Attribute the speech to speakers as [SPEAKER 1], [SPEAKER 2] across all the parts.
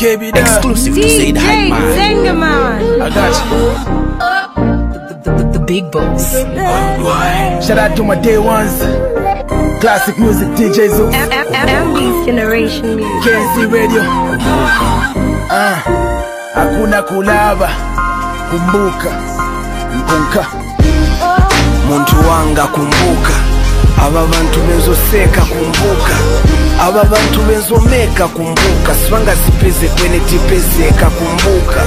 [SPEAKER 1] Exclusive to Zaid Hype Man.
[SPEAKER 2] I got you.
[SPEAKER 3] The big boss.
[SPEAKER 2] Shout out to my day ones. Classic music DJ Zoo.
[SPEAKER 4] MB's Generation Music.
[SPEAKER 2] KNC Radio. Hakuna kulaba. Kumbuka. Mpunka.
[SPEAKER 1] Muntu wanga kumbuka. Aba bantu benzoseka kumbuka. Aba bantu benzomeka kumbuka. Swanga zipeze kwene tipezeka kumbuka.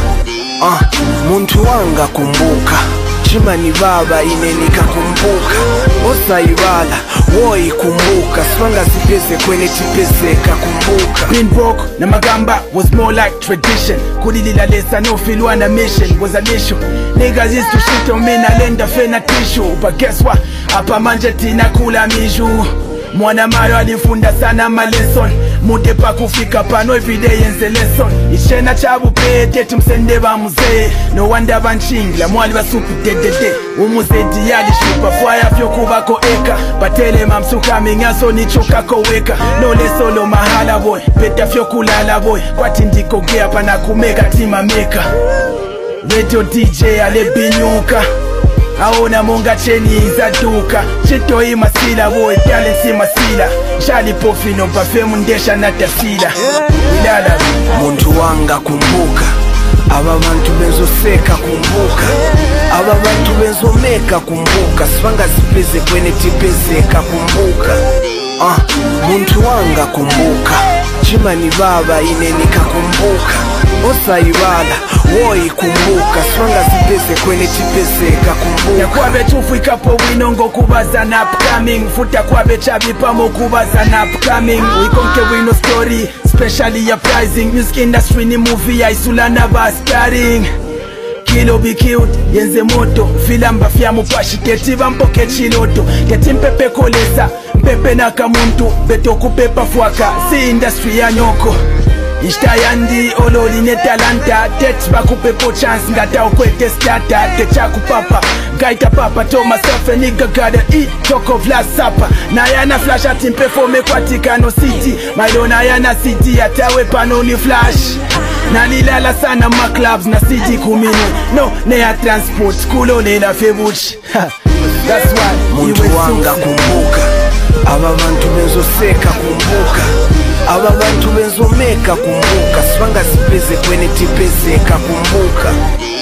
[SPEAKER 1] Muntu wanga kumbuka. Chimani baba inenika kumbuka. Osaibala woi kumbuka. Swanga zipeze kwene tipezeka kumbuka.
[SPEAKER 2] Being broke na magamba was more like tradition. Kulilila lesa no feel one a mission was an issue. Niggas used to shit on me na lenda fena tissue. But guess what? Hapa manje tina kula miju. Mwana mayo alifunda sana malesson. Mude pa kufika pano everyday yenze lesson. Ishena chabu pete tumsende ba muze. No wonder banchingla mwali basuku dedede. Umuzedi yali shupa fwaya fyo kubako eka. Batele mamsuka mingaso ni choka koweka. No le solo mahala boy. Peta fyo kulala boy. Kwa tindiko gea pana kumeka tima meka. Radio DJ alebinyuka. Aona monga cheni za duka. Chito hii masila boy, talent si masila. Shali pofino bafemu ndesha na tasila. Ilala
[SPEAKER 1] Muntu wanga kumbuka. Aba bantu benzoseka kumbuka. Aba bantu benzomeka kumbuka. Swanga zipeze kwene tipezeka kumbuka. Muntu wanga kumbuka. Chimani baba inenika kumbuka. Osaibala woi kumbuka. Swanga zipeze kwene tipezeka kumbuka.
[SPEAKER 2] Yakwabe chufu ikapo winongo kubaza na upcoming. Futa kwabe chabi pamo kubaza na upcoming. Wikonke wino story, especially ya pricing. Music industry ni movie ya isula na bastaring. Kilo be cute, yenze moto. Filamba fya mupashi ketiba mpoke chiloto. Keti mpepe kolesa, mpepe nakamuntu. Beto kupepa fwaka, si industry ya nyoko. Ishtayandi ololi ne talanta. Tet bakupepo chance ngata ukwete starter. Techa kupapa, gaita papa. Told myself a nigga gotta eat, talk of last supper. Na yana flash ati mperforme kwa Tikano City. Maidona yana city atawe panoni flash. Nalilala sana ma clubs na city kumini. No, neya transport, skulo lela febuchi. That's why
[SPEAKER 1] Muntu wanga kumbuka. Aba bantu benzoseka kumbuka. Aba bantu benzomeka kumbuka. Swanga zipeze kwene tipezeka kumbuka.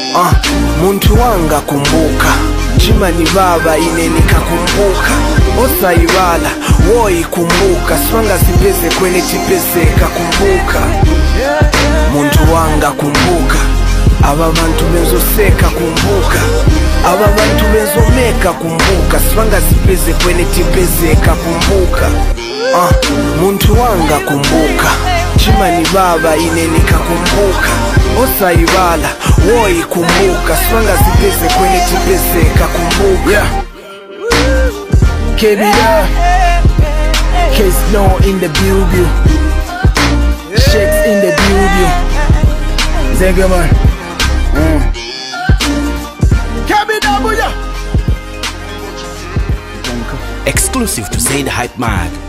[SPEAKER 1] Muntu wanga kumbuka. Chimani baba inenika kumbuka. Osaibala woi kumbuka. Swanga zipeze kwene tipezeka kumbuka. Muntu wanga kumbuka. Aba bantu benzoseka kumbuka. Aba bantu benzomeka kumbuka. Swanga zipeze kwene tipezeka kumbuka. Muntu wanga kumbuka. Chimani baba inenika kumbuka. Osaibala woi kumbuka. Swanga zipeze kwene tipezeka kumbuka.
[SPEAKER 2] Kebida Case no in the bubu. Shakes in the bubu. Zengaman. Kebida buya.
[SPEAKER 1] Exclusive to Zaid Hype Man.